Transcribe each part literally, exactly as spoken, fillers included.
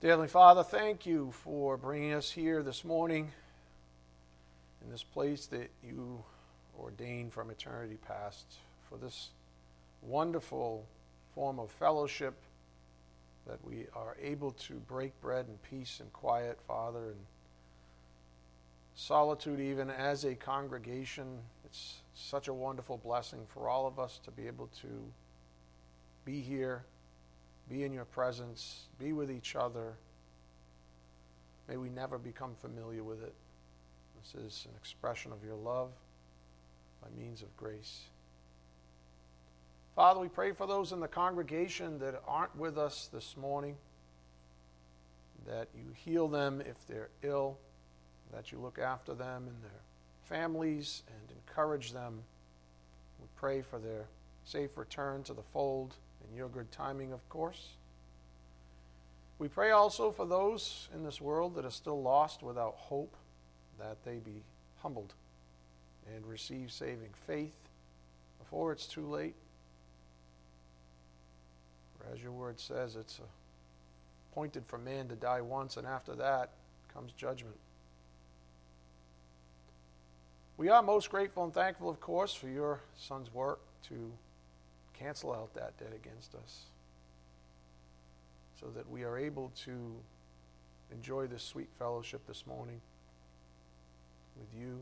Dear Heavenly Father, thank you for bringing us here this morning in this place that you ordained from eternity past for this wonderful form of fellowship that we are able to break bread in peace and quiet, Father, and solitude even as a congregation. It's such a wonderful blessing for all of us to be able to be here, be in your presence, be with each other. May we never become familiar with it. This is an expression of your love by means of grace. Father, we pray for those in the congregation that aren't with us this morning, that you heal them if they're ill, that you look after them and their families and encourage them. We pray for their safe return to the fold in your good timing, of course. We pray also for those in this world that are still lost without hope, that they be humbled and receive saving faith before it's too late. For as your word says, it's appointed for man to die once, and after that comes judgment. We are most grateful and thankful, of course, for your Son's work to cancel out that debt against us, so that we are able to enjoy this sweet fellowship this morning with you.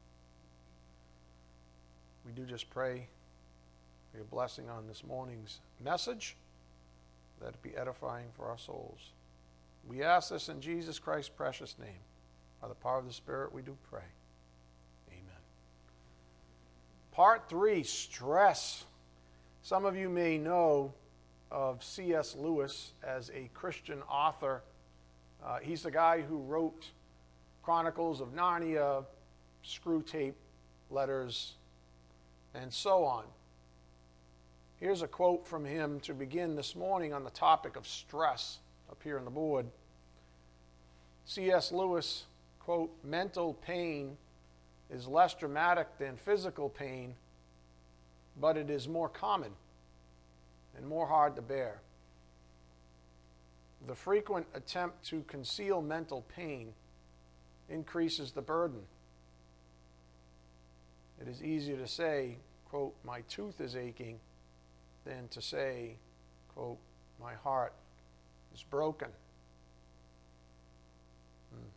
We do just pray for your blessing on this morning's message, that it be edifying for our souls. We ask this in Jesus Christ's precious name. By the power of the Spirit we do pray. Amen. Part three, stress. Some of you may know of C S Lewis as a Christian author. Uh, he's the guy who wrote Chronicles of Narnia, Screwtape Letters, and so on. Here's a quote from him to begin this morning on the topic of stress up here on the board. C S Lewis, quote, "Mental pain is less dramatic than physical pain, but it is more common and more hard to bear. The frequent attempt to conceal mental pain increases the burden. It is easier to say, quote, 'my tooth is aching,' than to say, quote, 'my heart is broken.'" Hmm.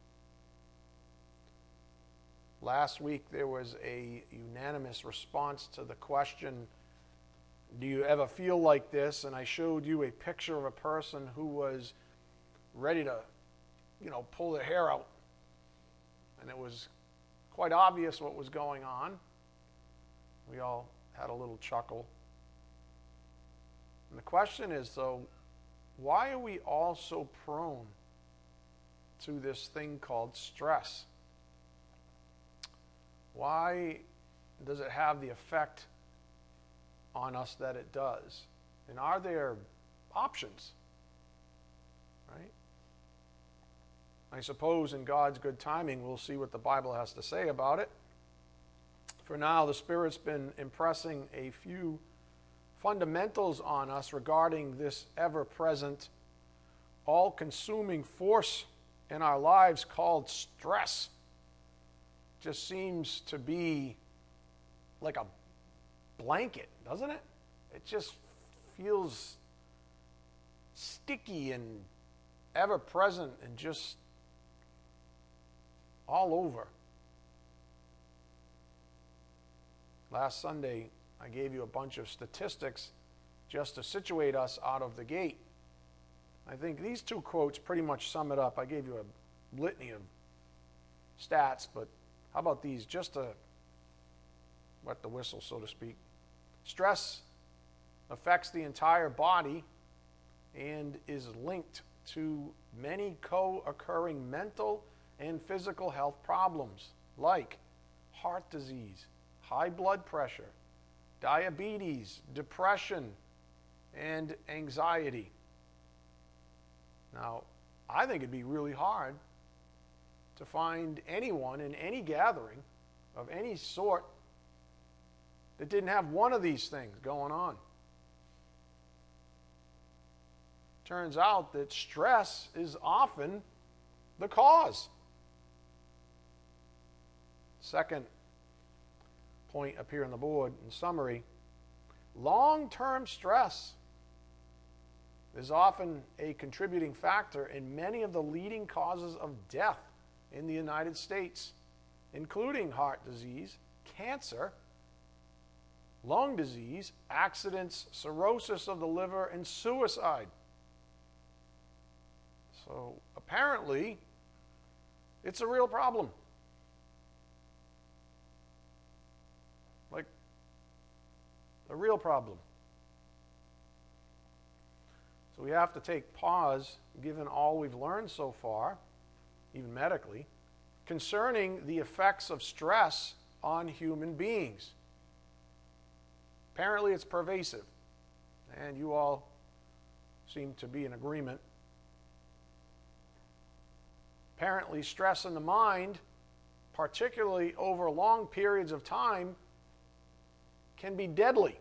Last week there was a unanimous response to the question, do you ever feel like this? And I showed you a picture of a person who was ready to, you know, pull their hair out. And it was quite obvious what was going on. We all had a little chuckle. And the question is, though, why are we all so prone to this thing called stress? Why does it have the effect on us that it does? And are there options? Right? I suppose in God's good timing we'll see what the Bible has to say about it. For now, the Spirit's been impressing a few fundamentals on us regarding this ever-present, all-consuming force in our lives called stress. Just seems to be like a blanket, doesn't it? It just feels sticky and ever-present and just all over. Last Sunday, I gave you a bunch of statistics just to situate us out of the gate. I think these two quotes pretty much sum it up. I gave you a litany of stats, but how about these, just to wet the whistle, so to speak. Stress affects the entire body and is linked to many co-occurring mental and physical health problems like heart disease, high blood pressure, diabetes, depression, and anxiety. Now, I think it'd be really hard to find anyone in any gathering of any sort that didn't have one of these things going on. turns out that stress is often the cause. Second point up here on the board in summary, long-term stress is often a contributing factor in many of the leading causes of death in the United States, including heart disease, cancer, lung disease, accidents, cirrhosis of the liver, and suicide. So apparently, it's a real problem. Like, a real problem. So we have to take pause, given all we've learned so far, even medically, concerning the effects of stress on human beings. Apparently it's pervasive, and you all seem to be in agreement. Apparently stress in the mind, particularly over long periods of time, can be deadly.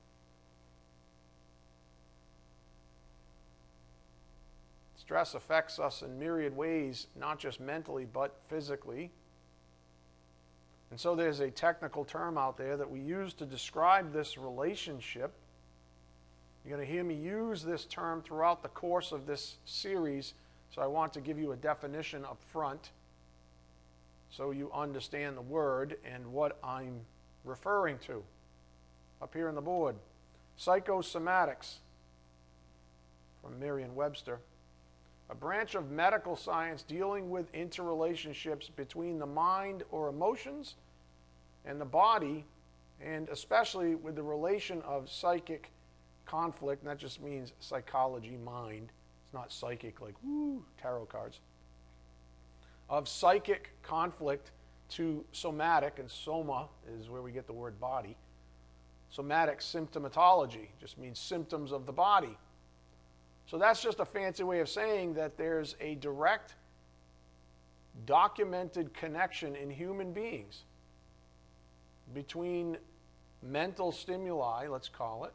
Stress affects us in myriad ways, not just mentally, but physically. And so there's a technical term out there that we use to describe this relationship. You're going to hear me use this term throughout the course of this series, so I want to give you a definition up front so you understand the word and what I'm referring to. Up here on the board, psychosomatics, from Merriam-Webster. A branch of medical science dealing with interrelationships between the mind or emotions and the body, and especially with the relation of psychic conflict. And that just means psychology, mind. It's not psychic like, woo, tarot cards. Of psychic conflict to somatic, and soma is where we get the word body. Somatic symptomatology just means symptoms of the body. So that's just a fancy way of saying that there's a direct, documented connection in human beings between mental stimuli, let's call it,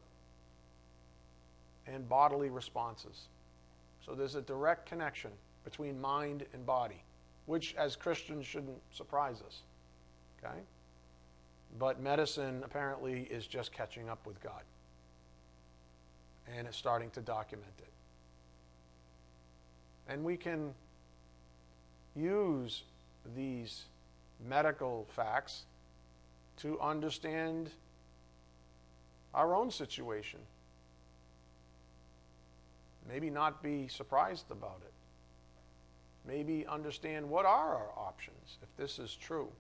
and bodily responses. So there's a direct connection between mind and body, which as Christians shouldn't surprise us. Okay? But medicine apparently is just catching up with God, and it's starting to document it. And we can use these medical facts to understand our own situation. Maybe not be surprised about it. Maybe understand what are our options if this is true.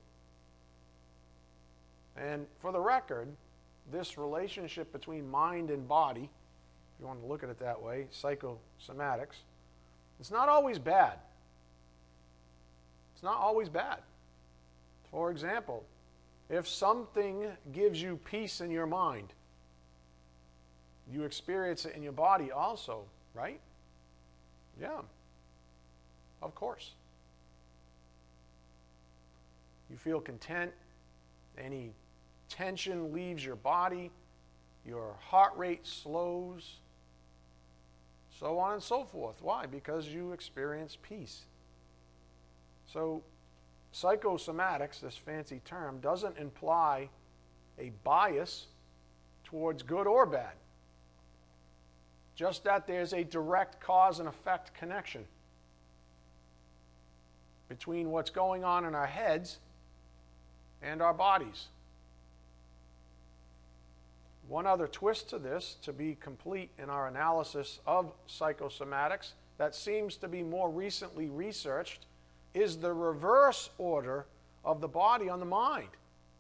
And for the record, this relationship between mind and body, if you want to look at it that way, psychosomatics, it's not always bad. It's not always bad. For example, if something gives you peace in your mind, you experience it in your body also, right? Yeah, of course. You feel content, any tension leaves your body, your heart rate slows, so on and so forth. Why? Because you experience peace. So psychosomatics, this fancy term, doesn't imply a bias towards good or bad. Just that there's a direct cause and effect connection between what's going on in our heads and our bodies. One other twist to this, to be complete in our analysis of psychosomatics, that seems to be more recently researched, is the reverse order of the body on the mind.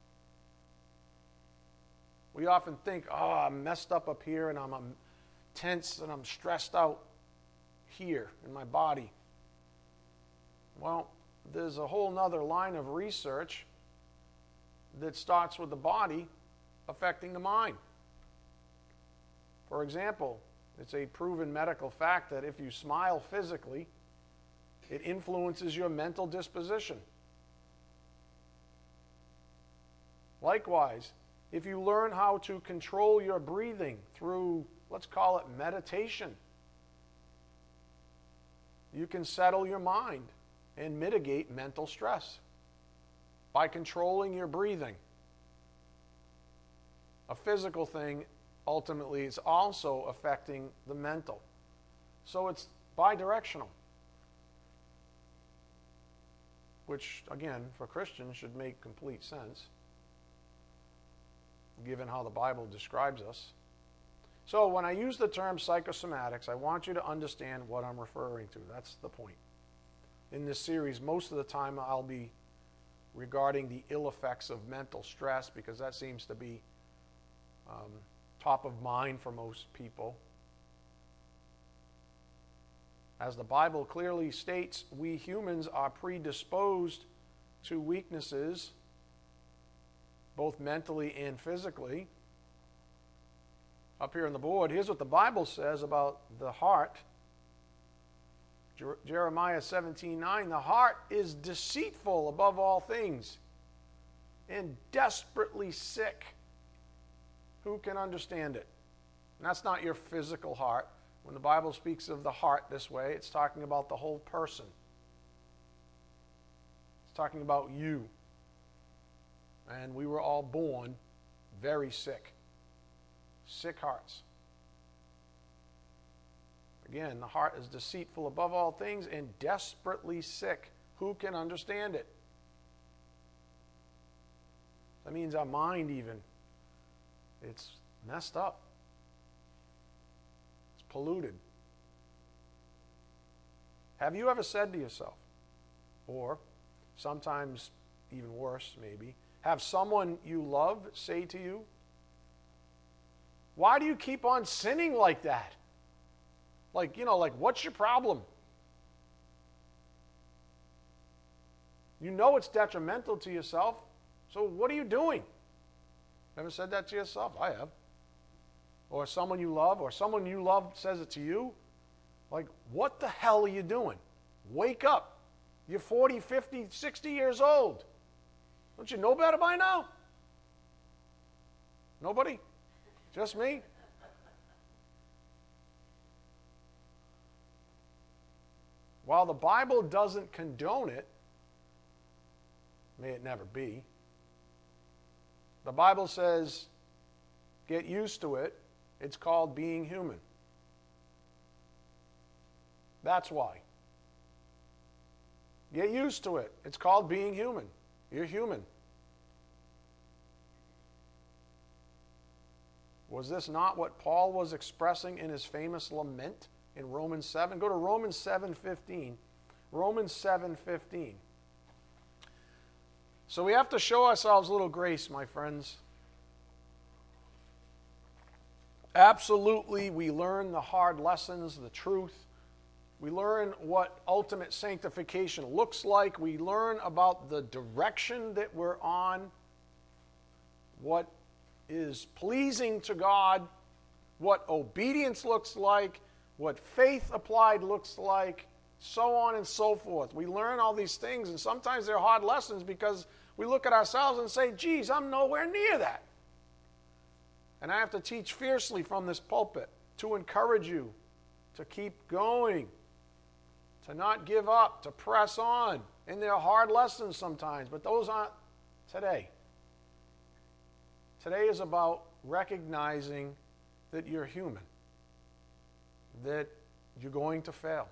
We often think, oh, I'm messed up up here, and I'm, I'm tense, and I'm stressed out here in my body. Well, there's a whole nother line of research that starts with the body affecting the mind. For example, it's a proven medical fact that if you smile physically, it influences your mental disposition. Likewise, if you learn how to control your breathing through, let's call it meditation, you can settle your mind and mitigate mental stress by controlling your breathing. A physical thing ultimately is also affecting the mental. So it's bidirectional, which, again, for Christians should make complete sense, given how the Bible describes us. So when I use the term psychosomatics, I want you to understand what I'm referring to. That's the point. In this series, most of the time I'll be regarding the ill effects of mental stress, because that seems to be um, top of mind for most people. As the Bible clearly states, we humans are predisposed to weaknesses, both mentally and physically. Up here on the board, here's what the Bible says about the heart. Jer- Jeremiah seventeen nine, the heart is deceitful above all things and desperately sick. Who can understand it? And that's not your physical heart. When the Bible speaks of the heart this way, it's talking about the whole person. It's talking about you. And we were all born very sick. Sick hearts. Again, the heart is deceitful above all things and desperately sick. Who can understand it? That means our mind even. It's messed up. It's polluted. Have you ever said to yourself, or sometimes even worse maybe, have someone you love say to you, why do you keep on sinning like that? Like, you know, like, what's your problem? You know it's detrimental to yourself, so what are you doing? Ever said that to yourself? I have. Or someone you love, or someone you love says it to you. Like, what the hell are you doing? Wake up. You're forty, fifty, sixty years old. Don't you know better by now? Nobody? Just me? While the Bible doesn't condone it, may it never be, the Bible says, get used to it. It's called being human. That's why. Get used to it. It's called being human. You're human. Was this not what Paul was expressing in his famous lament in Romans seven? Go to Romans seven fifteen. Romans seven fifteen. So we have to show ourselves a little grace, my friends. Absolutely, we learn the hard lessons, the truth. We learn what ultimate sanctification looks like. We learn about the direction that we're on, what is pleasing to God, what obedience looks like, what faith applied looks like, so on and so forth. We learn all these things, and sometimes they're hard lessons because we look at ourselves and say, geez, I'm nowhere near that. And I have to teach fiercely from this pulpit to encourage you to keep going, to not give up, to press on. And they're hard lessons sometimes, but those aren't today. Today is about recognizing that you're human, that you're going to fail.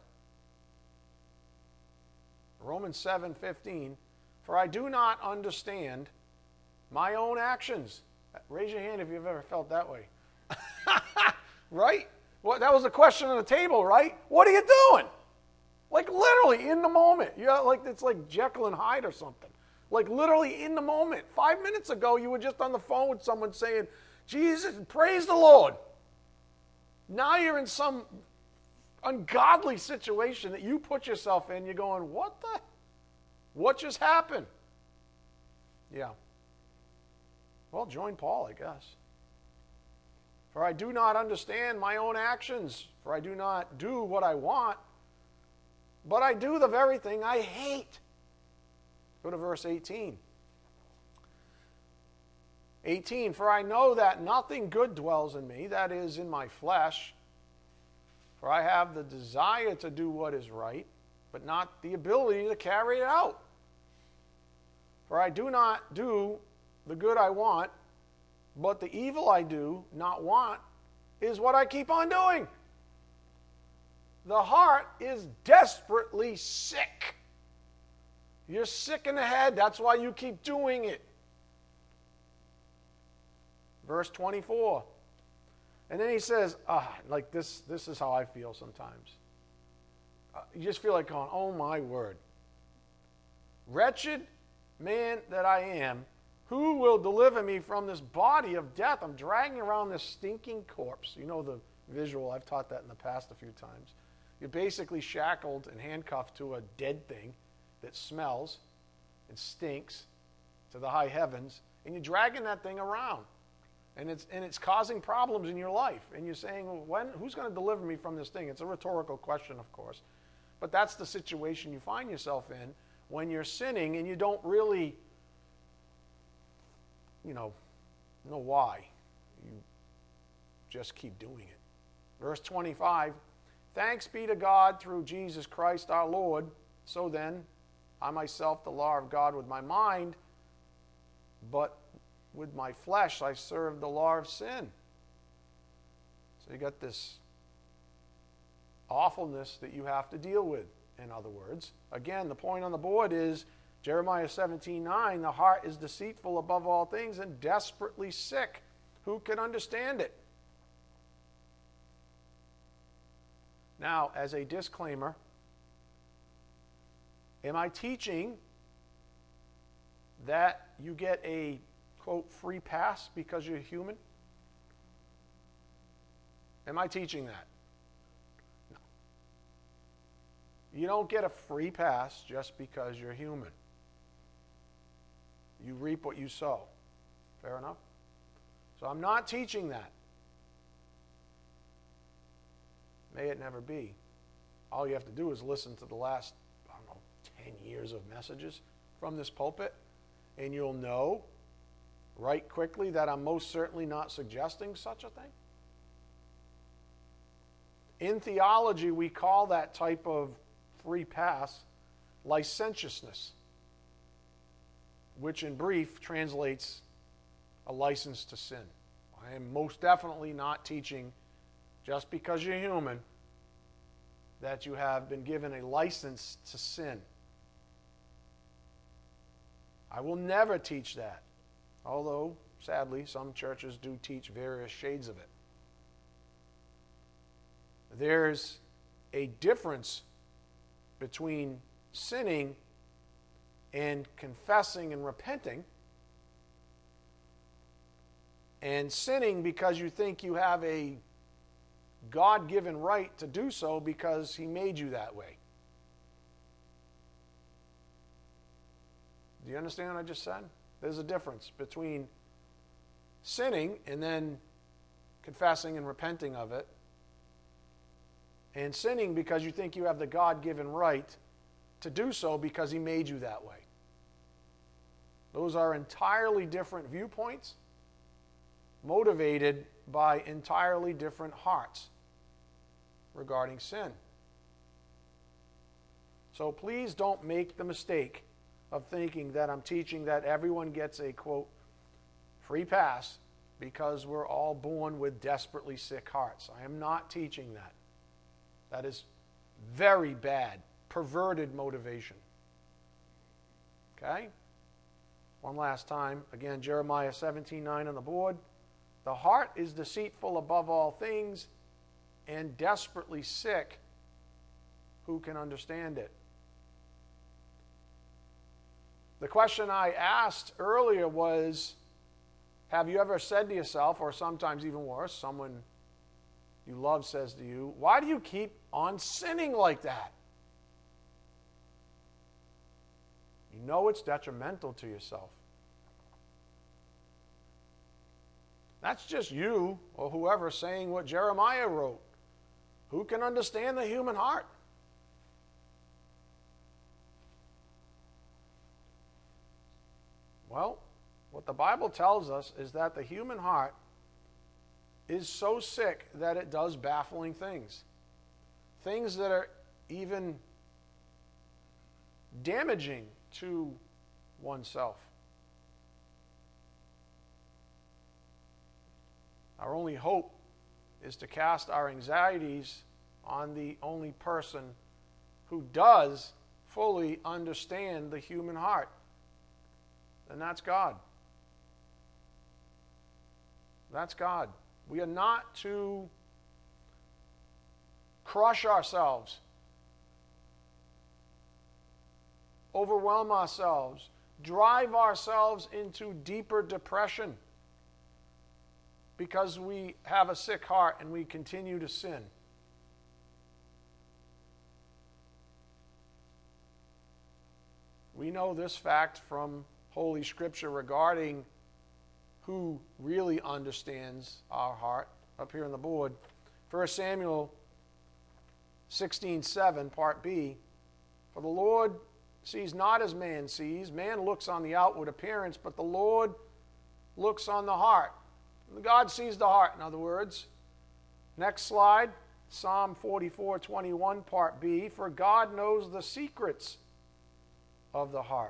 Romans seven fifteen, for I do not understand my own actions. Raise your hand if you've ever felt that way. Right? Well, that was a question on the table, right? What are you doing? Like literally in the moment. Yeah, like it's like Jekyll and Hyde or something. Like literally in the moment. Five minutes ago, you were just on the phone with someone saying, Jesus, praise the Lord. Now you're in some ungodly situation that you put yourself in. You're going, what the? What just happened? Yeah. Well, join Paul, I guess. For I do not understand my own actions, for I do not do what I want, but I do the very thing I hate. Go to verse eighteen. eighteen, for I know that nothing good dwells in me, that is, in my flesh. For I have the desire to do what is right, but not the ability to carry it out. For I do not do the good I want, but the evil I do not want is what I keep on doing. The heart is desperately sick. You're sick in the head. That's why you keep doing it. Verse twenty-four. And then he says, ah, like this, this is how I feel sometimes. Uh, you just feel like going, oh my word. Wretched man that I am, who will deliver me from this body of death? I'm dragging around this stinking corpse. You know the visual. I've taught that in the past a few times. You're basically shackled and handcuffed to a dead thing that smells and stinks to the high heavens, and you're dragging that thing around. And it's, and it's causing problems in your life. And you're saying, well, when, who's going to deliver me from this thing? It's a rhetorical question, of course. But that's the situation you find yourself in when you're sinning and you don't really, you know, know why. You just keep doing it. Verse twenty-five, thanks be to God through Jesus Christ our Lord. So then, I myself, the law of God with my mind, but with my flesh I serve the law of sin. So you got this awfulness that you have to deal with, in other words. Again, the point on the board is Jeremiah seventeen nine, the heart is deceitful above all things and desperately sick. Who can understand it? Now, as a disclaimer, am I teaching that you get a, quote, free pass because you're human? Am I teaching that? No. You don't get a free pass just because you're human. You reap what you sow. Fair enough? So I'm not teaching that. May it never be. All you have to do is listen to the last, I don't know, ten years of messages from this pulpit, and you'll know right quickly that I'm most certainly not suggesting such a thing. In theology, we call that type of free pass licentiousness, which in brief translates a license to sin. I am most definitely not teaching just because you're human that you have been given a license to sin. I will never teach that, although, sadly, some churches do teach various shades of it. There's a difference between sinning and confessing and repenting, and sinning because you think you have a God-given right to do so because He made you that way. Do you understand what I just said? There's a difference between sinning and then confessing and repenting of it, and sinning because you think you have the God-given right to do so because He made you that way. Those are entirely different viewpoints, motivated by entirely different hearts regarding sin. So please don't make the mistake of thinking that I'm teaching that everyone gets a, quote, free pass because we're all born with desperately sick hearts. I am not teaching that. That is very bad, perverted motivation. Okay? One last time. Again, Jeremiah seventeen nine on the board. The heart is deceitful above all things and desperately sick. Who can understand it? The question I asked earlier was, have you ever said to yourself, or sometimes even worse, someone you love says to you, why do you keep on sinning like that? You know it's detrimental to yourself. That's just you or whoever saying what Jeremiah wrote. Who can understand the human heart? Well, what the Bible tells us is that the human heart is so sick that it does baffling things. things that are even damaging to oneself. Our only hope is to cast our anxieties on the only person who does fully understand the human heart, and that's God. That's God. We are not to crush ourselves, overwhelm ourselves, drive ourselves into deeper depression because we have a sick heart and we continue to sin. We know this fact from Holy Scripture regarding who really understands our heart. Up here on the board, First Samuel sixteen seven, part B. For the Lord sees not as man sees. Man looks on the outward appearance, but the Lord looks on the heart. God sees the heart, in other words. Next slide, Psalm forty-four twenty-one, part B. For God knows the secrets of the heart.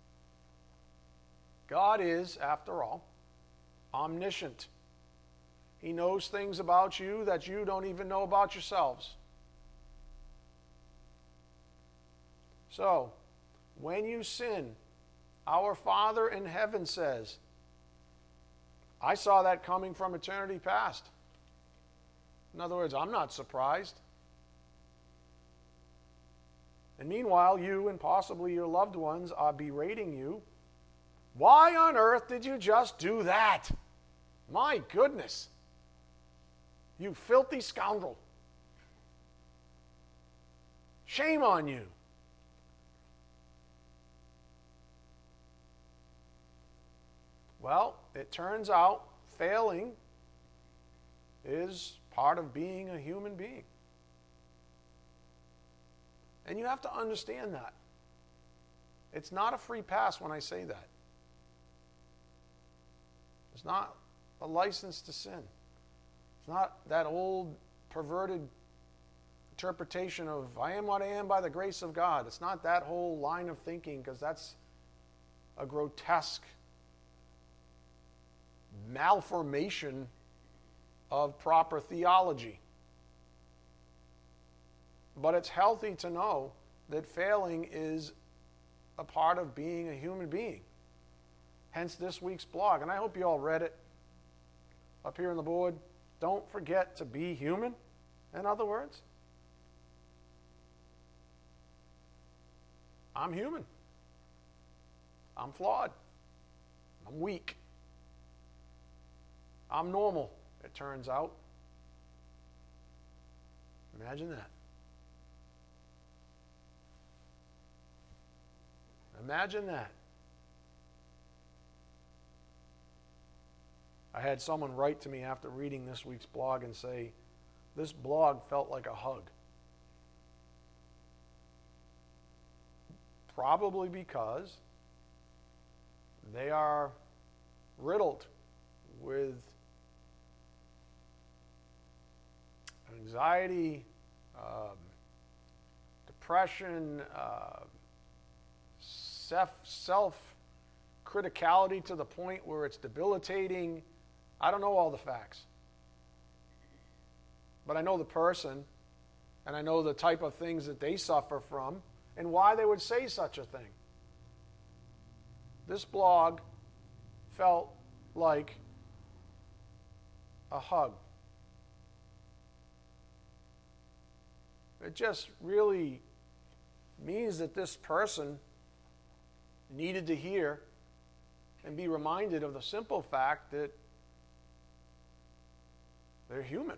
God is, after all, omniscient. He knows things about you that you don't even know about yourselves. So, when you sin, our Father in heaven says, I saw that coming from eternity past. In other words, I'm not surprised. And meanwhile, you and possibly your loved ones are berating you. Why on earth did you just do that? My goodness. You filthy scoundrel. Shame on you. Well, it turns out failing is part of being a human being. And you have to understand that. It's not a free pass when I say that. It's not a license to sin. It's not that old perverted interpretation of I am what I am by the grace of God. It's not that whole line of thinking, because that's a grotesque malformation of proper theology. But it's healthy to know that failing is a part of being a human being. Hence this week's blog. And I hope you all read it up here on the board. Don't forget to be human, in other words. I'm human. I'm flawed. I'm weak. I'm normal, it turns out. Imagine that. Imagine that. I had someone write to me after reading this week's blog and say, this blog felt like a hug. Probably because they are riddled with anxiety, um, depression, uh, self-criticality to the point where it's debilitating. I don't know all the facts. But I know the person, and I know the type of things that they suffer from, and why they would say such a thing. This blog felt like a hug. It just really means that this person needed to hear and be reminded of the simple fact that they're human.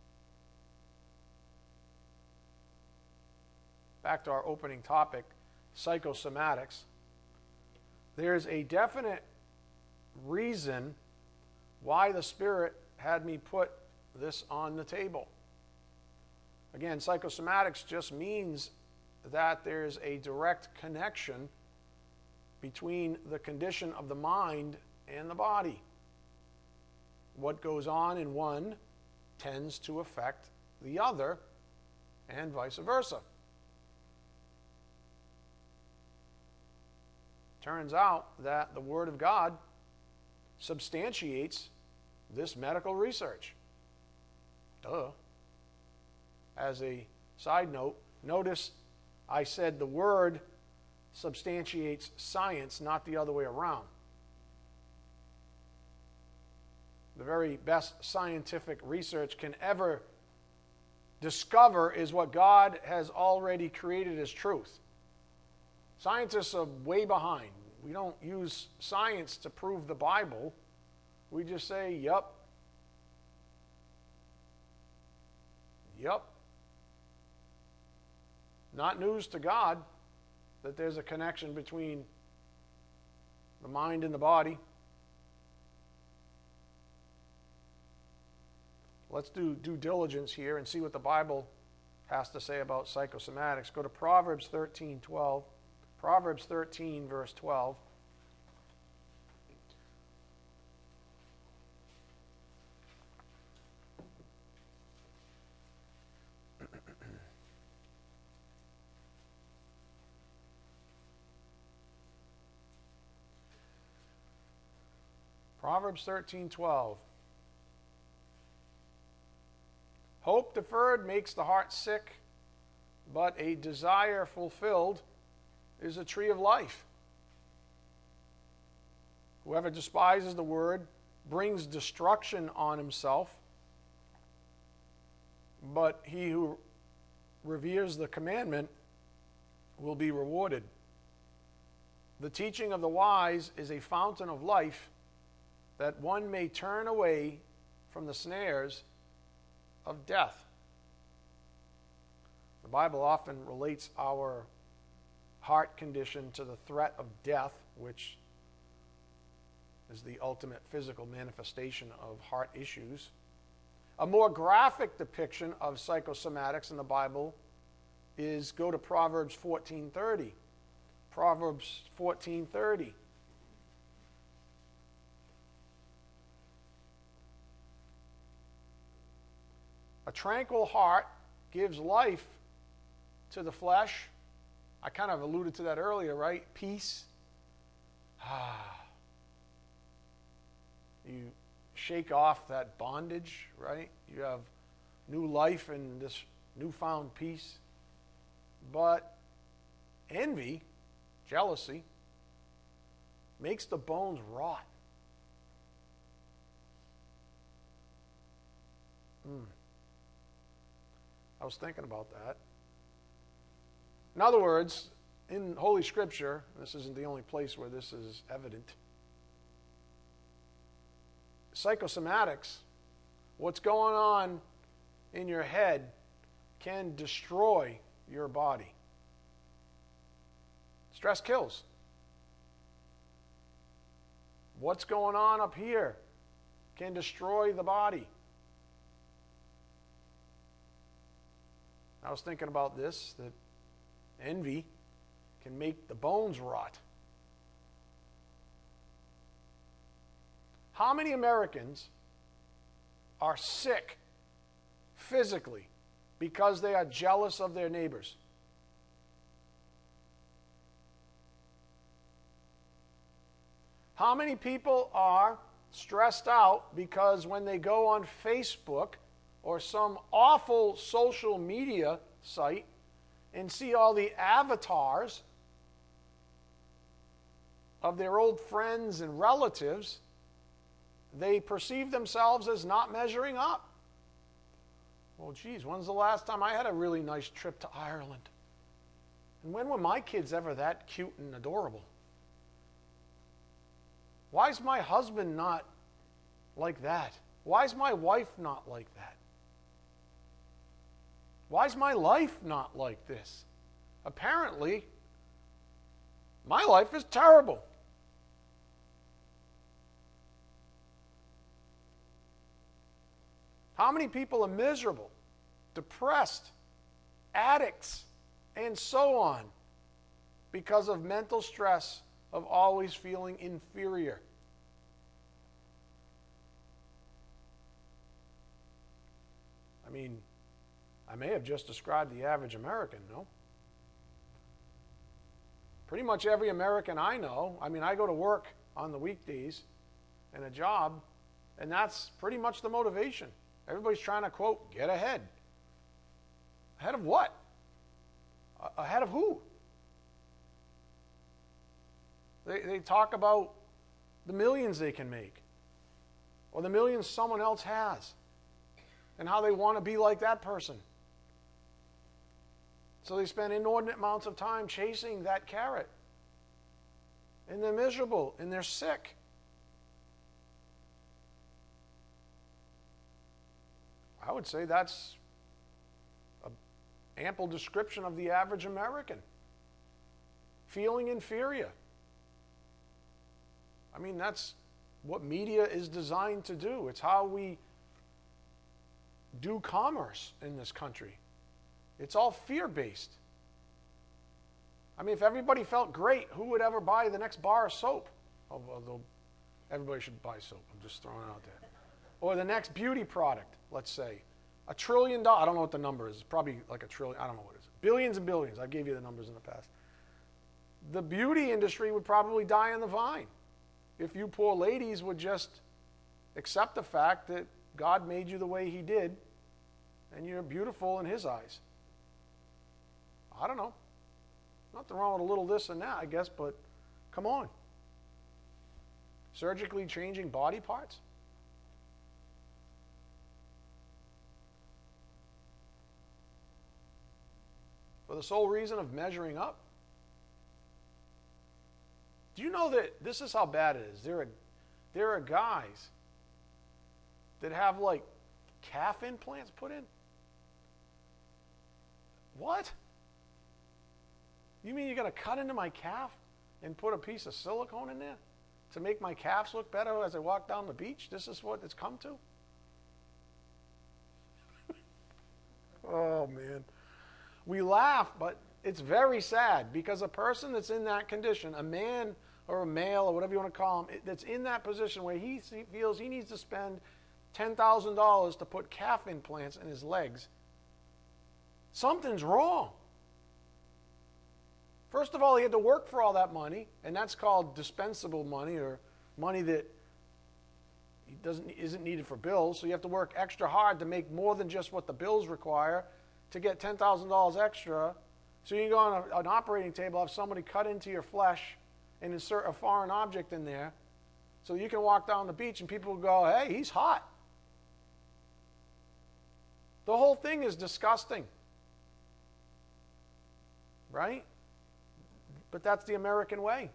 Back to our opening topic, psychosomatics. There's a definite reason why the Spirit had me put this on the table. Again, psychosomatics just means that there's a direct connection between the condition of the mind and the body. What goes on in one tends to affect the other, and vice versa. Turns out that the Word of God substantiates this medical research. Duh. As a side note, notice I said the Word substantiates science, not the other way around. The very best scientific research can ever discover is what God has already created as truth. Scientists are way behind. We don't use science to prove the Bible. We just say, yup. Yup. Not news to God that there's a connection between the mind and the body. Let's do due diligence here and see what the Bible has to say about psychosomatics. Go to Proverbs thirteen twelve. Proverbs thirteen, verse twelve. Proverbs thirteen twelve. Hope deferred makes the heart sick, but a desire fulfilled is a tree of life. Whoever despises the word brings destruction on himself, but he who reveres the commandment will be rewarded. The teaching of the wise is a fountain of life, that one may turn away from the snares of death. The Bible often relates our heart condition to the threat of death, which is the ultimate physical manifestation of heart issues. A more graphic depiction of psychosomatics in the Bible is, go to Proverbs fourteen thirty. Proverbs fourteen thirty. A tranquil heart gives life to the flesh. I kind of alluded to that earlier, right? Peace. Ah. You shake off that bondage, right? You have new life and this newfound peace. But envy, jealousy, makes the bones rot. Hmm. I was thinking about that. In other words, in Holy Scripture, this isn't the only place where this is evident, psychosomatics, what's going on in your head can destroy your body. Stress kills. What's going on up here can destroy the body. I was thinking about this, that envy can make the bones rot. How many Americans are sick physically because they are jealous of their neighbors? How many people are stressed out because when they go on Facebook or some awful social media site and see all the avatars of their old friends and relatives, they perceive themselves as not measuring up? Well, geez, when's the last time I had a really nice trip to Ireland? And when were my kids ever that cute and adorable? Why is my husband not like that? Why is my wife not like that? Why is my life not like this? Apparently, my life is terrible. How many people are miserable, depressed, addicts, and so on because of mental stress of always feeling inferior? I mean, I may have just described the average American, no? Pretty much every American I know, I mean, I go to work on the weekdays and a job, and that's pretty much the motivation. Everybody's trying to, quote, get ahead. Ahead of what? A- ahead of who? They, they talk about the millions they can make, or the millions someone else has, and how they want to be like that person. So they spend inordinate amounts of time chasing that carrot. And they're miserable, and they're sick. I would say that's an ample description of the average American. Feeling inferior. I mean, that's what media is designed to do. It's how we do commerce in this country. It's all fear-based. I mean, if everybody felt great, who would ever buy the next bar of soap? Although everybody should buy soap. I'm just throwing it out there. Or the next beauty product, let's say. A trillion dollars. I don't know what the number is. It's probably like a trillion. I don't know what it is. Billions and billions. I gave you the numbers in the past. The beauty industry would probably die on the vine if you poor ladies would just accept the fact that God made you the way he did and you're beautiful in his eyes. I don't know. Nothing wrong with a little this and that, I guess, but come on. Surgically changing body parts? For the sole reason of measuring up? Do you know that this is how bad it is? There are, there are guys that have like calf implants put in. What? You mean you're going to cut into my calf and put a piece of silicone in there to make my calves look better as I walk down the beach? This is what it's come to? Oh, man. We laugh, but it's very sad because a person that's in that condition, a man or a male or whatever you want to call him, that's in that position where he feels he needs to spend ten thousand dollars to put calf implants in his legs, something's wrong. First of all, he had to work for all that money, and that's called dispensable money, or money that he doesn't, isn't needed for bills. So you have to work extra hard to make more than just what the bills require to get ten thousand dollars extra. So you can go on a, an operating table, have somebody cut into your flesh and insert a foreign object in there so you can walk down the beach and people will go, hey, he's hot. The whole thing is disgusting. Right? But that's the American way.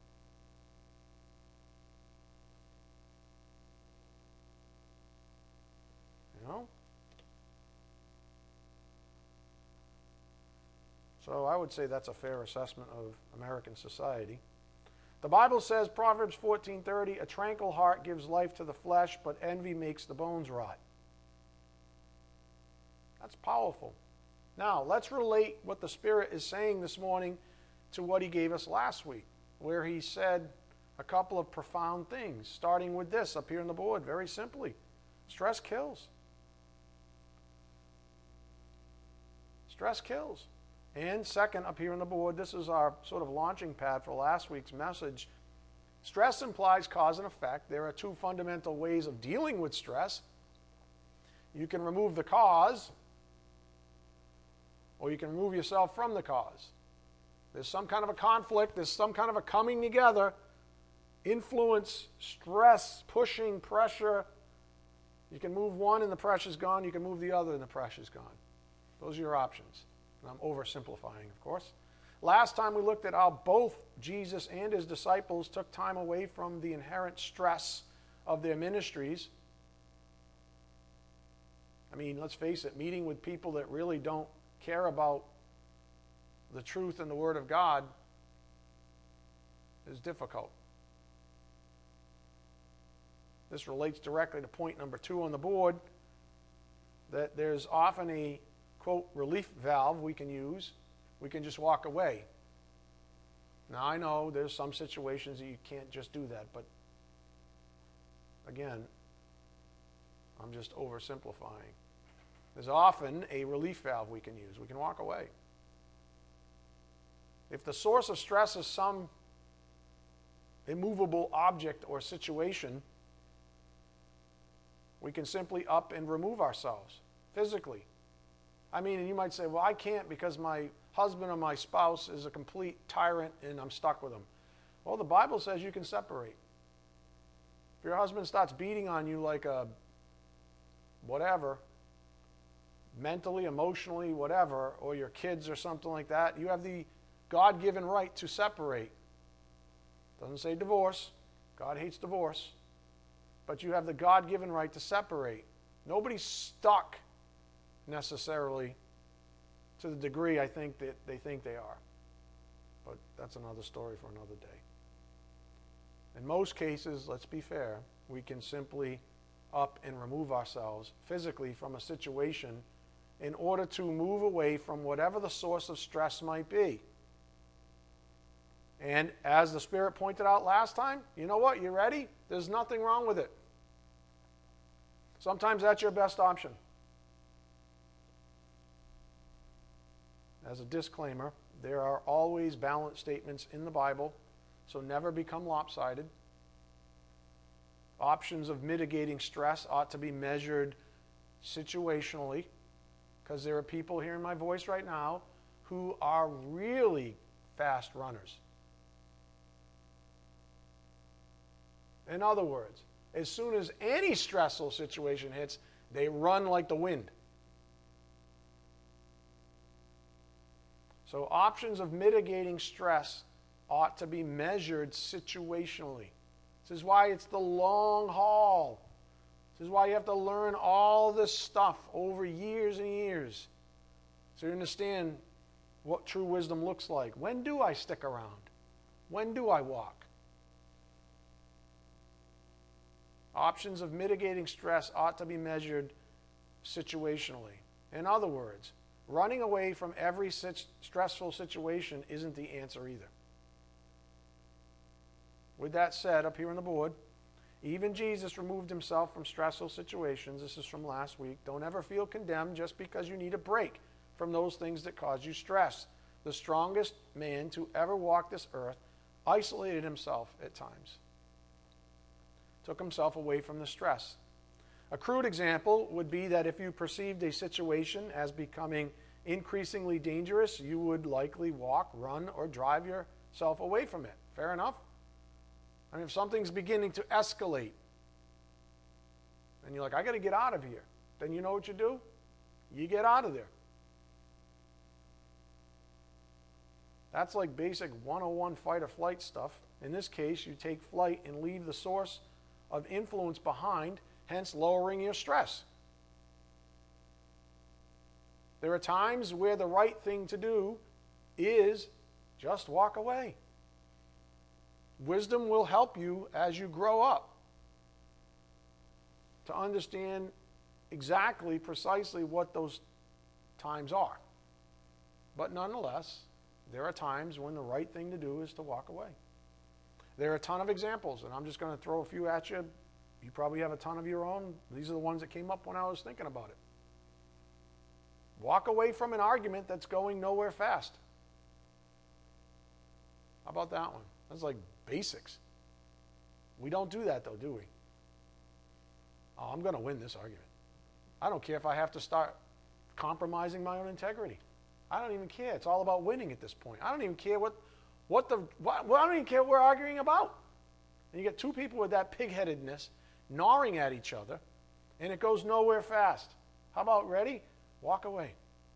You know? So I would say that's a fair assessment of American society. The Bible says, Proverbs fourteen thirty, a tranquil heart gives life to the flesh, but envy makes the bones rot. That's powerful. Now, let's relate what the Spirit is saying this morning to what he gave us last week, where he said a couple of profound things, starting with this up here on the board, very simply. Stress kills. Stress kills. And second, up here on the board, this is our sort of launching pad for last week's message. Stress implies cause and effect. There are two fundamental ways of dealing with stress. You can remove the cause, or you can remove yourself from the cause. There's some kind of a conflict. There's some kind of a coming together. Influence, stress, pushing, pressure. You can move one and the pressure's gone. You can move the other and the pressure's gone. Those are your options. And I'm oversimplifying, of course. Last time we looked at how both Jesus and his disciples took time away from the inherent stress of their ministries. I mean, let's face it, meeting with people that really don't care about the truth and the Word of God is difficult. This relates directly to point number two on the board, that there's often a, quote, relief valve we can use. We can just walk away. Now, I know there's some situations that you can't just do that, but again, I'm just oversimplifying. There's often a relief valve we can use. We can walk away. If the source of stress is some immovable object or situation, we can simply up and remove ourselves physically. I mean, and you might say, well, I can't because my husband or my spouse is a complete tyrant and I'm stuck with them. Well, the Bible says you can separate. If your husband starts beating on you like a whatever, mentally, emotionally, whatever, or your kids or something like that, you have the God-given right to separate. Doesn't say divorce. God hates divorce. But you have the God-given right to separate. Nobody's stuck necessarily to the degree I think that they think they are. But that's another story for another day. In most cases, let's be fair, we can simply up and remove ourselves physically from a situation in order to move away from whatever the source of stress might be. And as the Spirit pointed out last time, you know what? You ready? There's nothing wrong with it. Sometimes that's your best option. As a disclaimer, there are always balance statements in the Bible, so never become lopsided. Options of mitigating stress ought to be measured situationally, because there are people hearing my voice right now who are really fast runners. In other words, as soon as any stressful situation hits, they run like the wind. So options of mitigating stress ought to be measured situationally. This is why it's the long haul. This is why you have to learn all this stuff over years and years so you understand what true wisdom looks like. When do I stick around? When do I walk? Options of mitigating stress ought to be measured situationally. In other words, running away from every stressful situation isn't the answer either. With that said, up here on the board, even Jesus removed himself from stressful situations. This is from last week. Don't ever feel condemned just because you need a break from those things that cause you stress. The strongest man to ever walk this earth isolated himself at times. Took himself away from the stress. A crude example would be that if you perceived a situation as becoming increasingly dangerous, you would likely walk, run, or drive yourself away from it. Fair enough? I mean, if something's beginning to escalate, and you're like, I got to get out of here, then you know what you do? You get out of there. That's like basic one oh one fight or flight stuff. In this case, you take flight and leave the source of influence behind, hence lowering your stress. There are times where the right thing to do is just walk away. Wisdom will help you as you grow up to understand exactly, precisely what those times are. But nonetheless, there are times when the right thing to do is to walk away. There are a ton of examples, and I'm just going to throw a few at you. You probably have a ton of your own. These are the ones that came up when I was thinking about it. Walk away from an argument that's going nowhere fast. How about that one? That's like basics. We don't do that, though, do we? Oh, I'm going to win this argument. I don't care if I have to start compromising my own integrity. I don't even care. It's all about winning at this point. I don't even care what, what the, what, I don't even care what we're arguing about. And you get two people with that pig-headedness gnawing at each other, and it goes nowhere fast. How about ready? Walk away.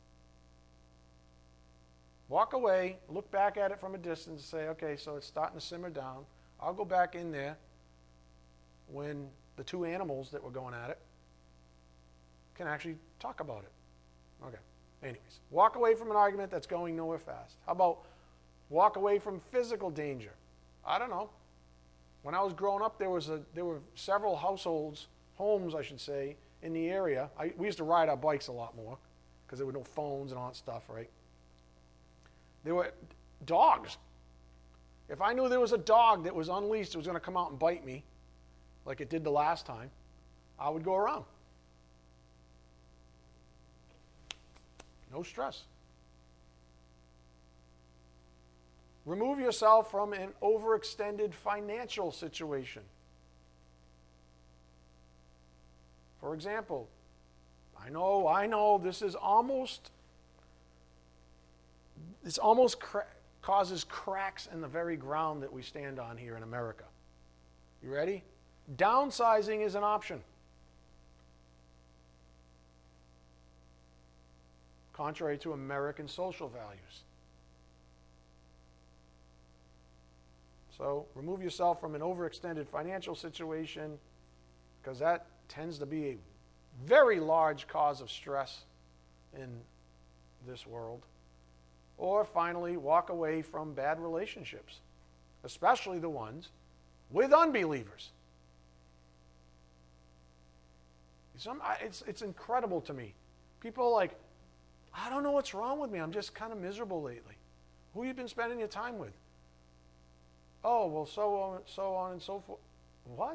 Walk away, look back at it from a distance and say, okay, so it's starting to simmer down. I'll go back in there when the two animals that were going at it can actually talk about it. Okay. Anyways, walk away from an argument that's going nowhere fast. How about walk away from physical danger? I don't know. When I was growing up, there was a there were several households, homes, I should say, in the area. I, we used to ride our bikes a lot more because there were no phones and all that stuff, right? There were dogs. If I knew there was a dog that was unleashed that was going to come out and bite me, like it did the last time, I would go around. No stress. Remove yourself from an overextended financial situation. For example, I know, I know this is almost, this almost cra- causes cracks in the very ground that we stand on here in America. You ready? Downsizing is an option. Contrary to American social values. So remove yourself from an overextended financial situation, because that tends to be a very large cause of stress in this world. Or finally, walk away from bad relationships, especially the ones with unbelievers. Some, it's, it's incredible to me. People are like, I don't know what's wrong with me. I'm just kind of miserable lately. Who have you been spending your time with? Oh, well, so on, so on and so forth. What?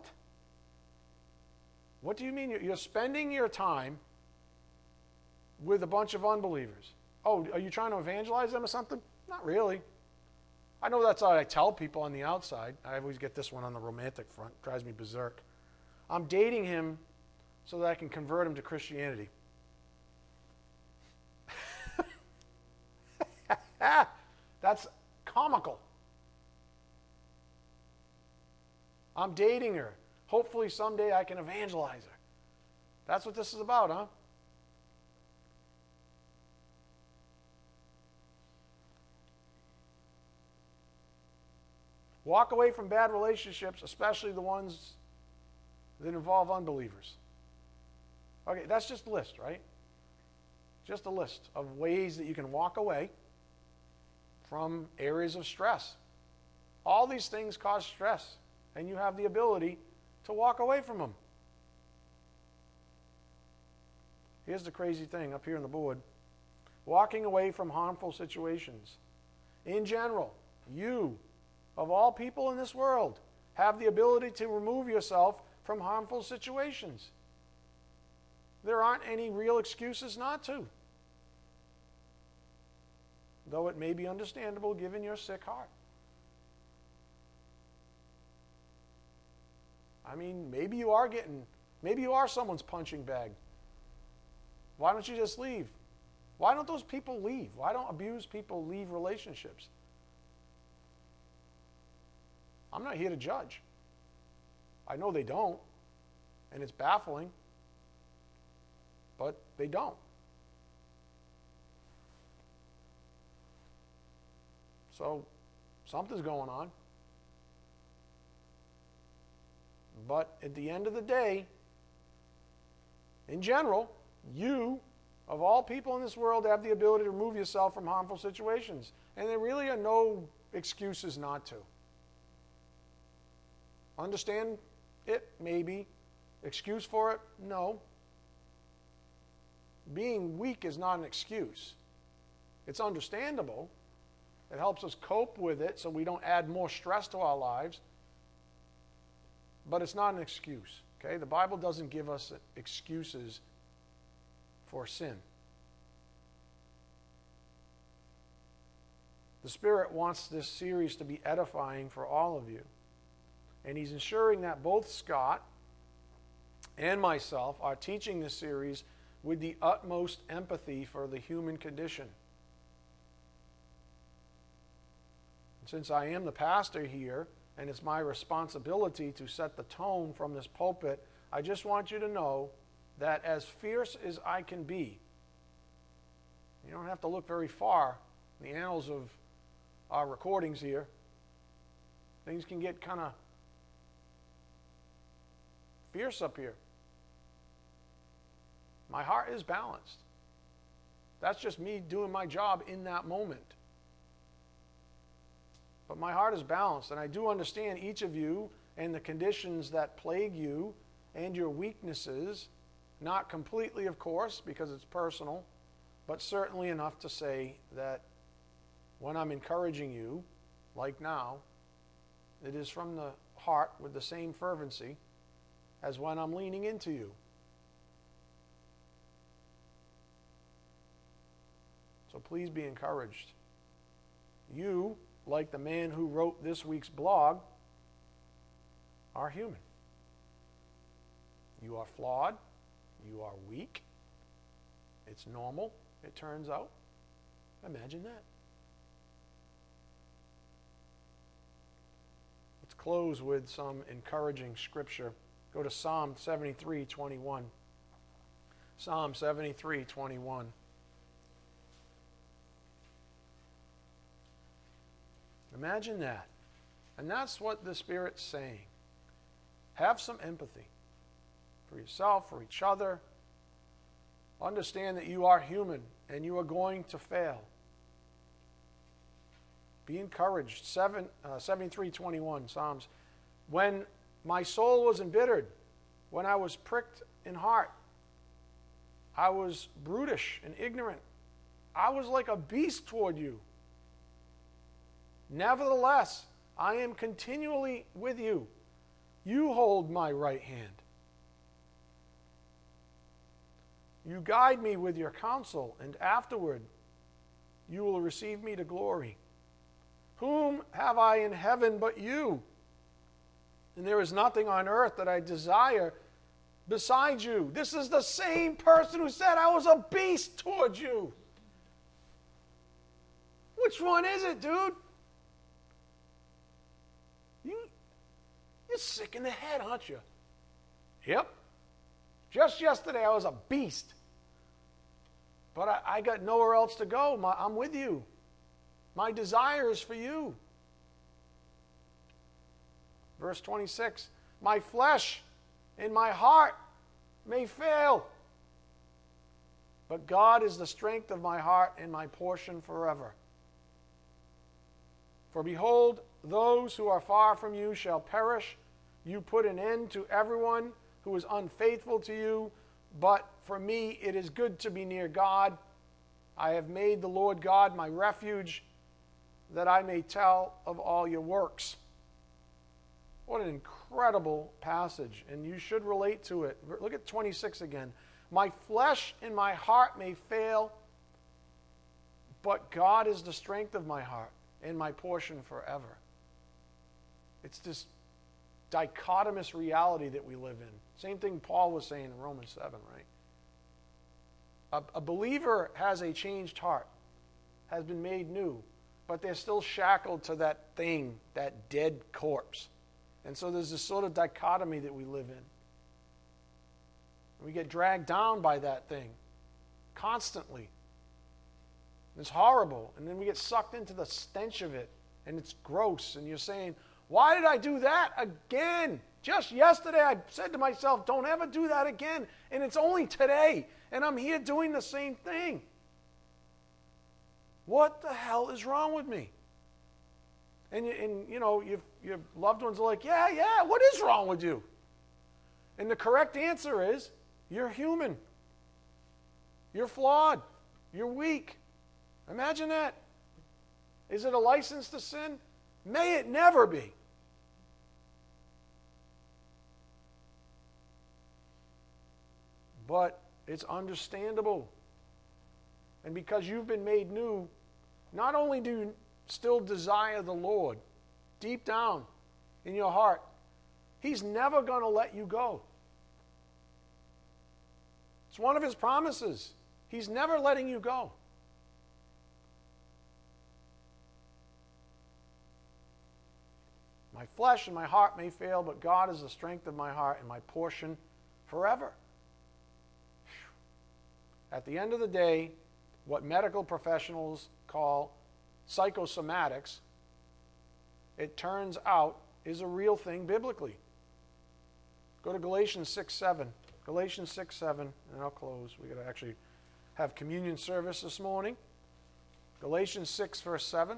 What do you mean? You're spending your time with a bunch of unbelievers. Oh, are you trying to evangelize them or something? Not really. I know that's what I tell people on the outside. I always get this one on the romantic front. It drives me berserk. I'm dating him so that I can convert him to Christianity. That's comical. I'm dating her. Hopefully someday I can evangelize her. That's what this is about, huh? Walk away from bad relationships, especially the ones that involve unbelievers. Okay, that's just a list, right? Just a list of ways that you can walk away from areas of stress. All these things cause stress, and you have the ability to walk away from them. Here's the crazy thing up here on the board. Walking away from harmful situations. In general, you, of all people in this world, have the ability to remove yourself from harmful situations. There aren't any real excuses not to. Though it may be understandable given your sick heart. I mean, maybe you are getting, maybe you are someone's punching bag. Why don't you just leave? Why don't those people leave? Why don't abused people leave relationships? I'm not here to judge. I know they don't, and it's baffling, but they don't. So something's going on. But at the end of the day, in general, you, of all people in this world, have the ability to remove yourself from harmful situations. And there really are no excuses not to. Understand it? Maybe. Excuse for it? No. Being weak is not an excuse. It's understandable. It helps us cope with it so we don't add more stress to our lives. But it's not an excuse. Okay? The Bible doesn't give us excuses for sin. The Spirit wants this series to be edifying for all of you. And He's ensuring that both Scott and myself are teaching this series with the utmost empathy for the human condition. Since I am the pastor here, and it's my responsibility to set the tone from this pulpit, I just want you to know that as fierce as I can be, you don't have to look very far in the annals of our recordings here. Things can get kind of fierce up here. My heart is balanced. That's just me doing my job in that moment. But my heart is balanced, and I do understand each of you and the conditions that plague you and your weaknesses. Not completely, of course, because it's personal, but certainly enough to say that when I'm encouraging you, like now, it is from the heart with the same fervency as when I'm leaning into you. please be encouraged. You, like the man who wrote this week's blog, are human. You are flawed. You are weak. It's normal, it turns out. Imagine that. Let's close with some encouraging scripture. Go to Psalm seventy-three twenty-one. Psalm seventy-three twenty-one. Imagine that. And that's what the Spirit's saying. Have some empathy for yourself, for each other. Understand that you are human and you are going to fail. Be encouraged. Seven, uh, seventy-three twenty-one, Psalms. When my soul was embittered, when I was pricked in heart, I was brutish and ignorant. I was like a beast toward you. Nevertheless, I am continually with you. You hold my right hand. You guide me with your counsel, and afterward you will receive me to glory. Whom have I in heaven but you? And there is nothing on earth that I desire besides you. This is the same person who said I was a beast towards you. Which one is it, dude? You, you're sick in the head, aren't you? Yep. Just yesterday I was a beast. But I, I got nowhere else to go. My, I'm with you. My desire is for you. Verse twenty-six, my flesh and my heart may fail, but God is the strength of my heart and my portion forever. For behold, those who are far from you shall perish. You put an end to everyone who is unfaithful to you. But for me it is good to be near God. I have made the Lord God my refuge, that I may tell of all your works. What an incredible passage, and you should relate to it. Look at twenty-six again. My flesh and my heart may fail, but God is the strength of my heart and my portion forever. It's this dichotomous reality that we live in. Same thing Paul was saying in Romans seven, right? A, a believer has a changed heart, has been made new, but they're still shackled to that thing, that dead corpse. And so there's this sort of dichotomy that we live in. We get dragged down by that thing constantly. It's horrible. And then we get sucked into the stench of it, and it's gross. And you're saying, why did I do that again? Just yesterday I said to myself, don't ever do that again. And it's only today, and I'm here doing the same thing. What the hell is wrong with me? And, and you know, you've, your loved ones are like, yeah, yeah, what is wrong with you? And the correct answer is, you're human. You're flawed. You're weak. Imagine that. Is it a license to sin? May it never be. But it's understandable. And because you've been made new, not only do you still desire the Lord deep down in your heart, He's never going to let you go. It's one of His promises. He's never letting you go. My flesh and my heart may fail, but God is the strength of my heart and my portion forever. At the end of the day, what medical professionals call psychosomatics, it turns out, is a real thing biblically. Go to Galatians six seven. Galatians six seven, and I'll close. We've got to actually have communion service this morning. Galatians six, verse seven.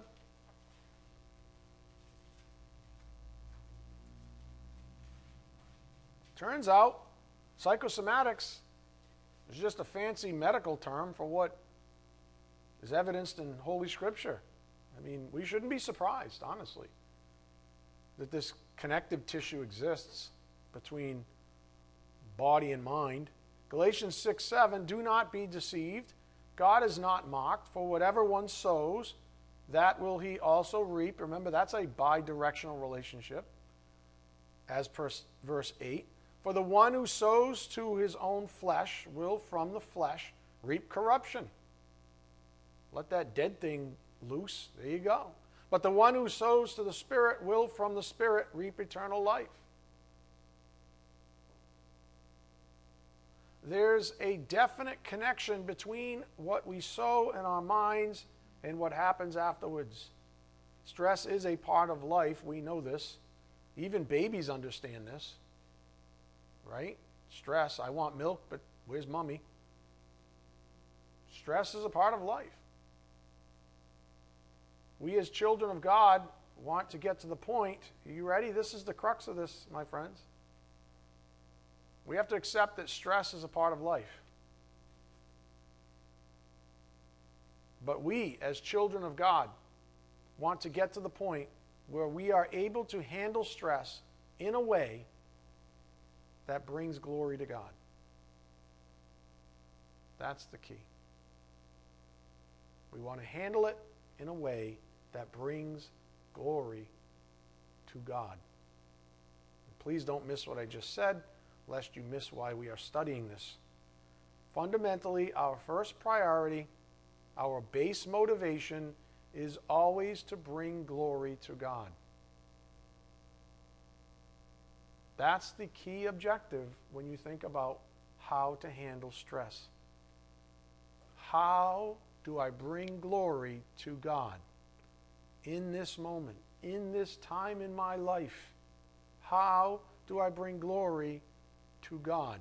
Turns out, psychosomatics is just a fancy medical term for what is evidenced in Holy Scripture. I mean, we shouldn't be surprised, honestly, that this connective tissue exists between body and mind. Galatians six seven, do not be deceived. God is not mocked, for whatever one sows, that will he also reap. Remember, that's a bi-directional relationship, as per verse eight. For the one who sows to his own flesh will from the flesh reap corruption. Let that dead thing loose. There you go. But the one who sows to the Spirit will from the Spirit reap eternal life. There's a definite connection between what we sow in our minds and what happens afterwards. Stress is a part of life. We know this. Even babies understand this. Right? Stress. I want milk, but where's mommy? Stress is a part of life. We as children of God want to get to the point. Are you ready? This is the crux of this, my friends. We have to accept that stress is a part of life. But we, as children of God, want to get to the point where we are able to handle stress in a way that brings glory to God. That's the key. We want to handle it in a way that brings glory to God. And please don't miss what I just said, lest you miss why we are studying this. Fundamentally, our first priority, our base motivation, is always to bring glory to God. That's the key objective when you think about how to handle stress. How do I bring glory to God in this moment, in this time in my life? How do I bring glory to God?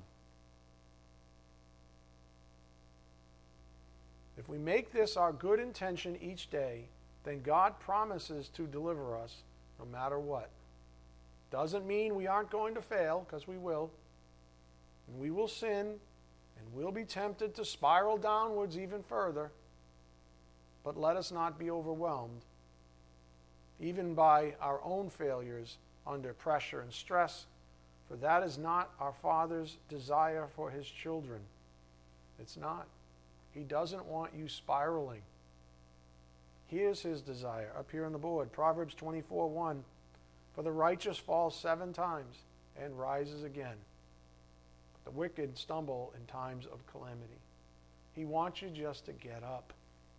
If we make this our good intention each day, then God promises to deliver us no matter what. Doesn't mean we aren't going to fail, because we will. And we will sin, and we'll be tempted to spiral downwards even further. But let us not be overwhelmed, even by our own failures under pressure and stress, for that is not our Father's desire for His children. It's not. He doesn't want you spiraling. Here's His desire, up here on the board, Proverbs twenty-four one. For the righteous falls seven times and rises again, but the wicked stumble in times of calamity. He wants you just to get up.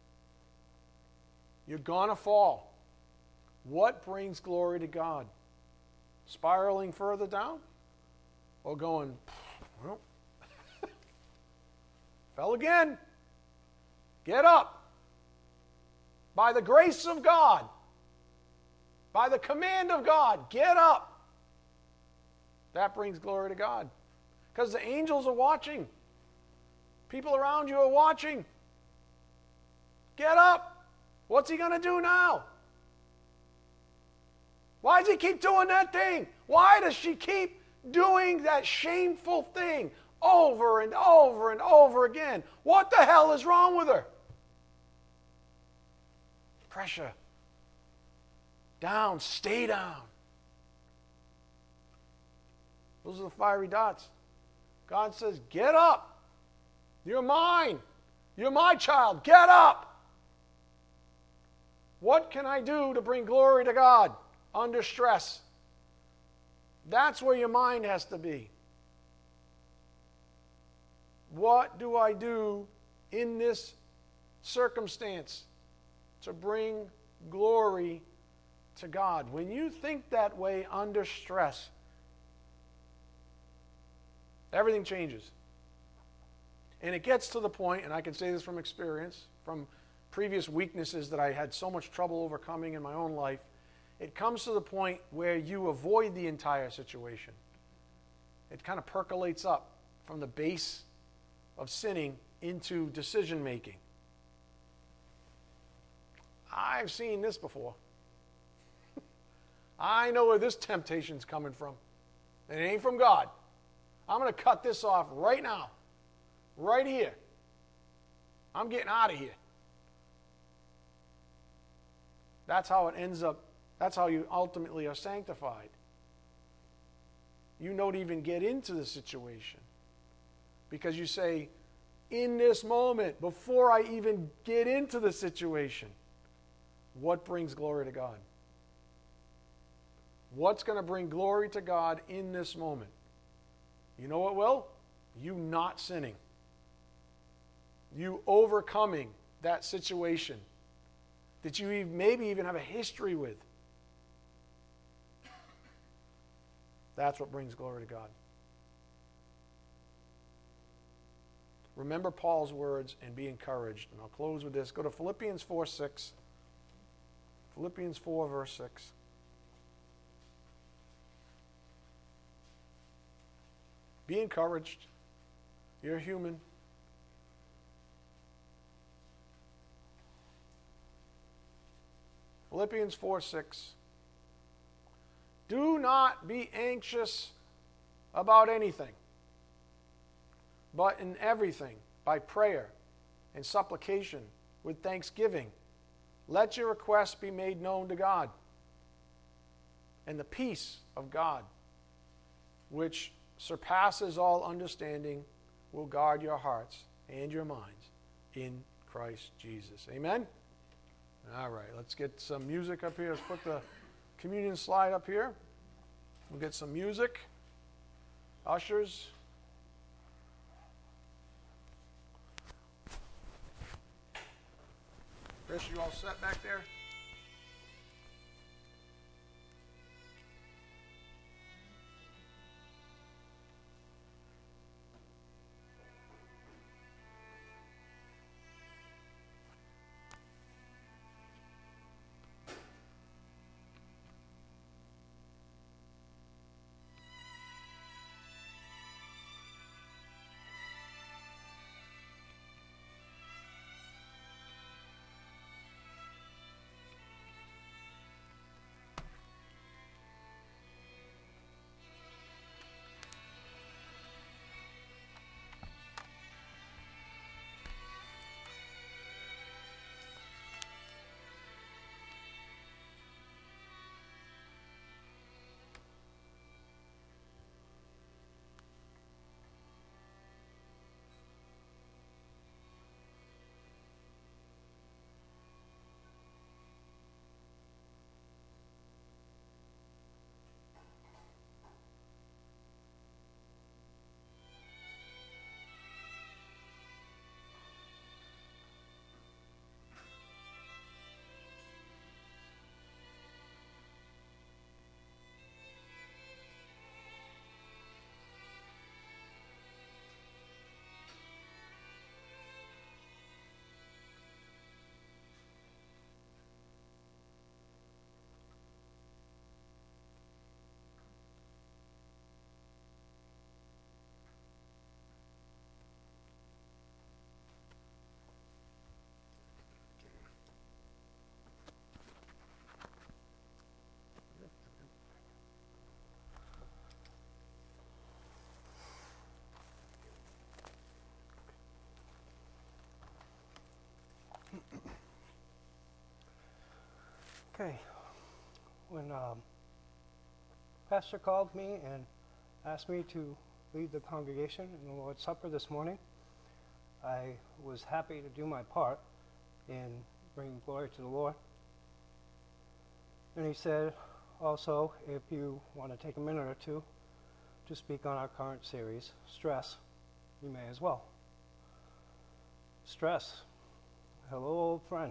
You're going to fall. What brings glory to God? Spiraling further down? Or going, well, fell again. Get up. By the grace of God, by the command of God, get up. That brings glory to God. Because the angels are watching. People around you are watching. Get up. What's he going to do now? Why does he keep doing that thing? Why does she keep doing that shameful thing over and over and over again? What the hell is wrong with her? Pressure. Down, stay down. Those are the fiery dots. God says, get up. You're mine. You're my child. Get up. What can I do to bring glory to God under stress? That's where your mind has to be. What do I do in this circumstance to bring glory to God? When you think that way under stress, everything changes. And it gets to the point, and I can say this from experience, from previous weaknesses that I had so much trouble overcoming in my own life, it comes to the point where you avoid the entire situation. It kind of percolates up from the base of sinning into decision making. I've seen this before. I know where this temptation's coming from. It ain't from God. I'm going to cut this off right now. Right here. I'm getting out of here. That's how it ends up. That's how you ultimately are sanctified. You don't even get into the situation. Because you say, in this moment, before I even get into the situation, what brings glory to God? What's going to bring glory to God in this moment? You know what will? You not sinning. You overcoming that situation that you maybe even have a history with. That's what brings glory to God. Remember Paul's words and be encouraged. And I'll close with this. Go to Philippians four six. Philippians four, verse six. Be encouraged. You're human. Philippians four six. Do not be anxious about anything, but in everything, by prayer and supplication, with thanksgiving, let your requests be made known to God. And the peace of God, which surpasses all understanding, will guard your hearts and your minds in Christ Jesus. Amen? All right, let's get some music up here. Let's put the communion slide up here. We'll get some music. Ushers. Chris, you all set back there? Okay, when um, Pastor called me and asked me to lead the congregation in the Lord's Supper this morning, I was happy to do my part in bringing glory to the Lord. And he said also, if you want to take a minute or two to speak on our current series, Stress, you may as well. Stress. Hello, old friend.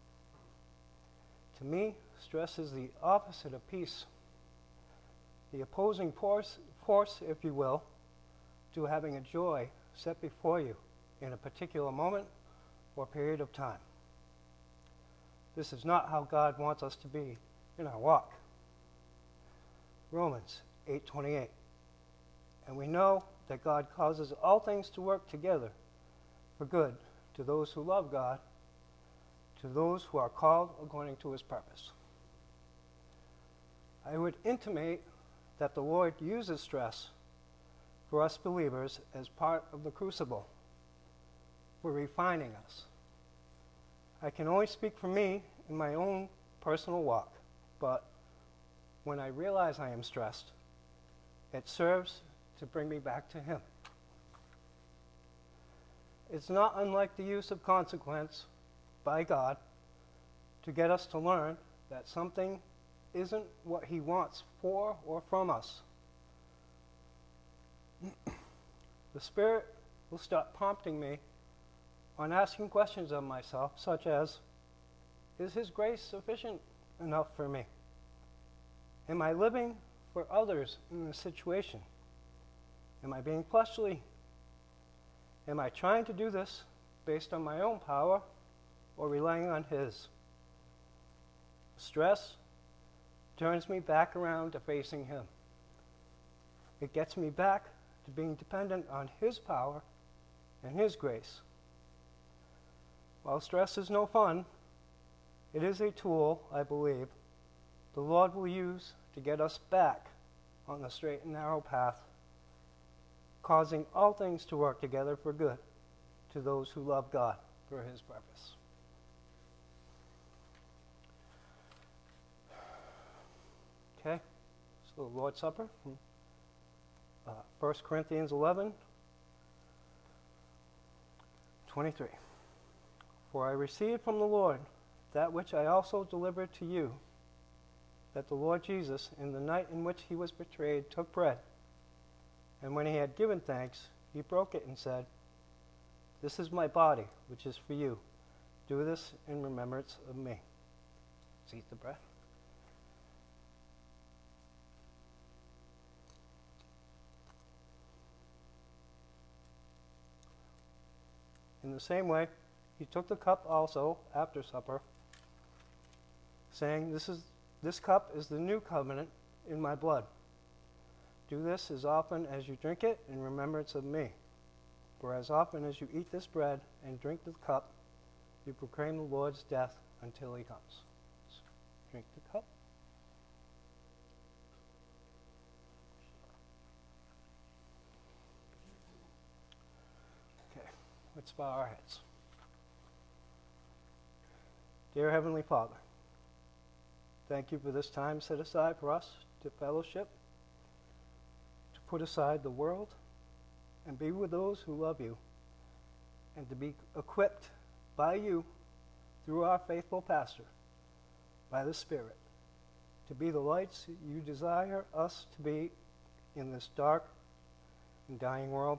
To me, stress is the opposite of peace, the opposing force, force, if you will, to having a joy set before you in a particular moment or period of time. This is not how God wants us to be in our walk. Romans eight twenty-eight. And we know that God causes all things to work together for good to those who love God, to those who are called according to his purpose. I would intimate that the Lord uses stress for us believers as part of the crucible for refining us. I can only speak for me in my own personal walk, but when I realize I am stressed, it serves to bring me back to him. it's not unlike the use of consequence by God to get us to learn that something isn't what he wants for or from us. The Spirit will start prompting me on asking questions of myself, such as, is his grace sufficient enough for me? Am I living for others in this situation? Am I being fleshly? Am I trying to do this based on my own power or relying on his? Stress turns me back around to facing him. It gets me back to being dependent on his power and his grace. While stress is no fun, it is a tool, I believe, the Lord will use to get us back on the straight and narrow path, causing all things to work together for good to those who love God for his purpose. Okay, so the Lord's Supper, uh, First Corinthians eleven, twenty-three. For I received from the Lord that which I also delivered to you, that the Lord Jesus, in the night in which he was betrayed, took bread, and when he had given thanks, he broke it and said, this is my body, which is for you. Do this in remembrance of me. Let's eat the bread. In the same way, he took the cup also after supper, saying, This is this cup is the new covenant in my blood. Do this as often as you drink it in remembrance of me. For as often as you eat this bread and drink the cup, you proclaim the Lord's death until he comes. Let's drink the cup. Okay, let's bow our heads. Dear Heavenly Father, thank you for this time set aside for us to fellowship, to put aside the world, and be with those who love you, and to be equipped by you through our faithful pastor, by the Spirit, to be the lights you desire us to be in this dark and dying world.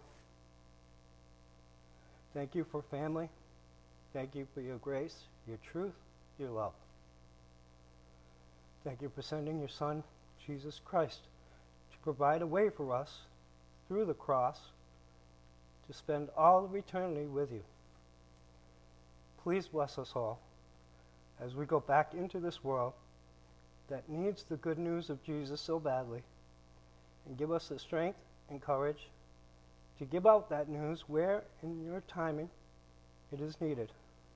Thank you for family. Thank you for your grace, your truth, your love. Thank you for sending your Son, Jesus Christ, to provide a way for us through the cross to spend all of eternity with you. Please bless us all as we go back into this world that needs the good news of Jesus so badly, and give us the strength and courage to give out that news where, in your timing, it is needed.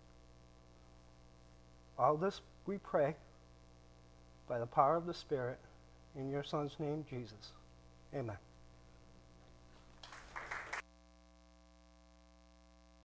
All this we pray by the power of the Spirit in your Son's name, Jesus. Amen.